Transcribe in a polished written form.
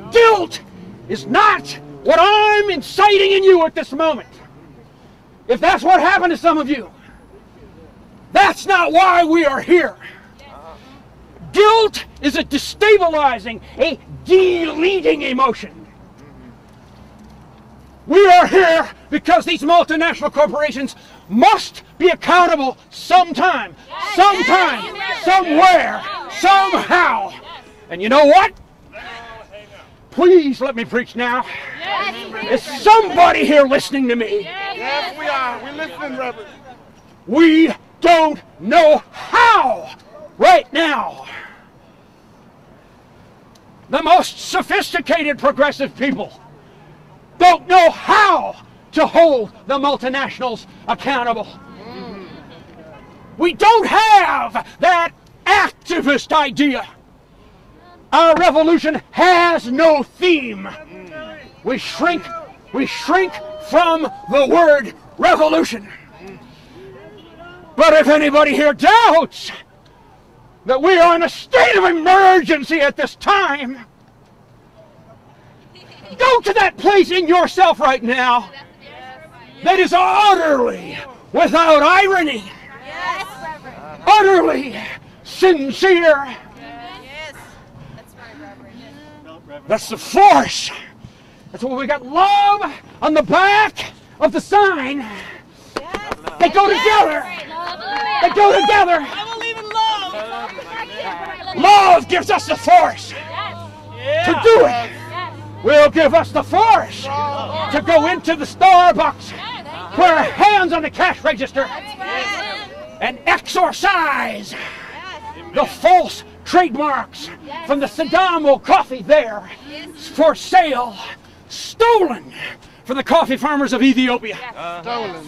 Guilt is not what I'm inciting in you at this moment. If that's what happened to some of you, that's not why we are here. Guilt is a destabilizing, a deleting emotion. We are here because these multinational corporations must be accountable sometime, somewhere, somehow. And you know what? Please let me preach now. Is somebody here listening to me? Yes, we are. We're listening, Reverend. We don't know how right now. The most sophisticated progressive people don't know how to hold the multinationals accountable. We don't have that activist idea. Our revolution has no theme. We shrink from the word revolution. But if anybody here doubts that we are in a state of emergency at this time, go to that place in yourself right now that is utterly without irony, utterly sincere. That's the force. That's what we got. Love on the back of the sign. They go together. They go together. I believe in love. Love gives us the force to do it. Will give us the force to go into the Starbucks, put our hands on the cash register, and exorcise the false trademarks from the Sadamo coffee there for sale, stolen from the coffee farmers of Ethiopia. Stolen.